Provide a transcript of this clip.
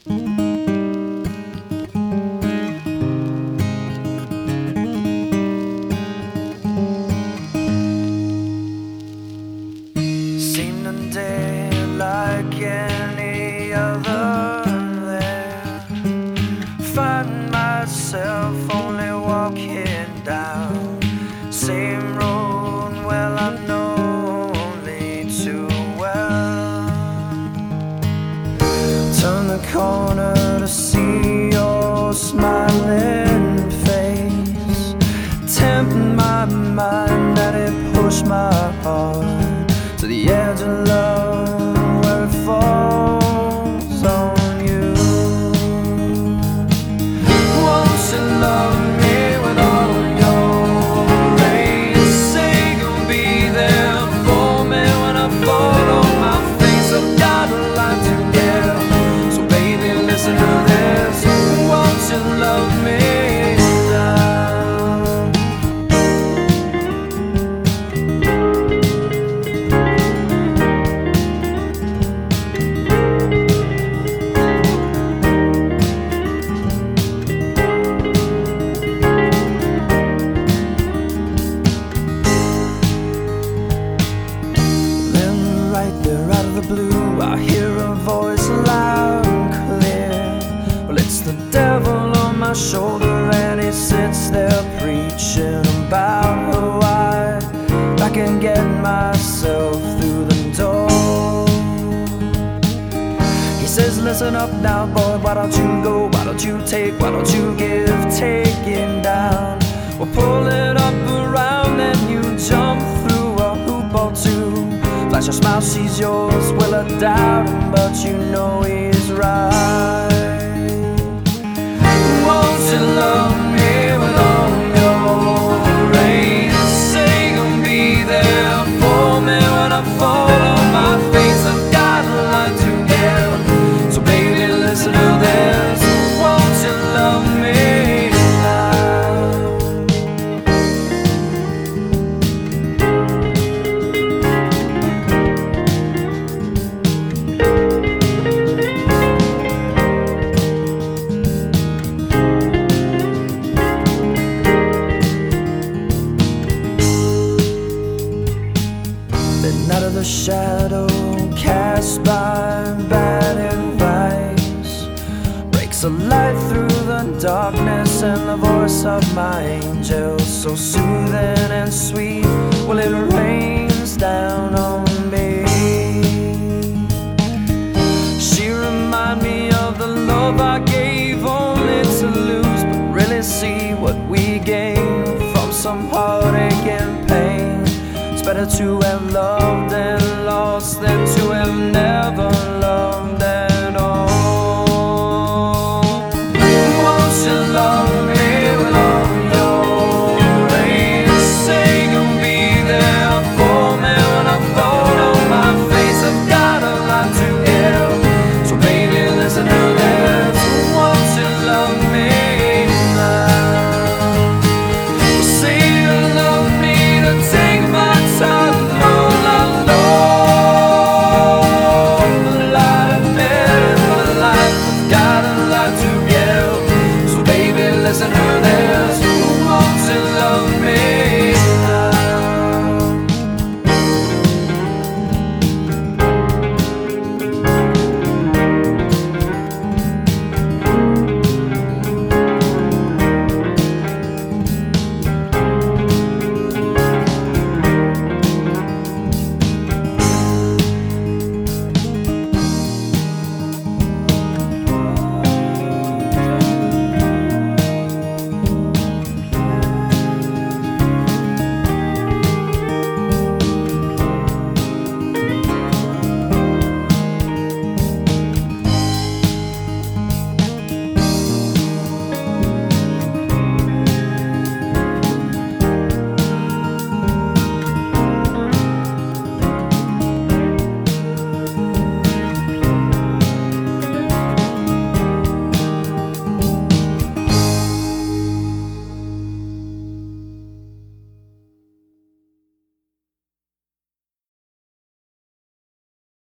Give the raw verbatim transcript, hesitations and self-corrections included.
Seemed a day like any other there. Find myself only walking down same road, well I know only too well. Turn the corner to see your smiling face, tempt my mind that it push my heart to the edge of love where it falls on you. Won't you love me with all your grace? Say you'll be there for me when I fall on my face. I've got a lot to give, so baby listen to this. Won't you love me? Out of the blue, I hear a voice loud and clear. Well, it's the devil on my shoulder, and he sits there preaching about how I, I can get myself through the door. He says, listen up now, boy, why don't you go? Why don't you take? Why don't you give? Taking down, we'll pull it up around, and you jump through a hoop or two. Flash a smile, she's yours, will I doubt him, but you know he's right. Won't you love me with all your grace? Say you'll be there for me when I fall on my face. I've got a lot to give, so baby listen to this. Won't you love me? Out of the shadow cast by bad advice breaks a light through the darkness, and the voice of my angel, so soothing and sweet, well it rains down on me. She remind me of the love I gave only to lose, but really see what we gained from some heartache and pain. It's better to have loved and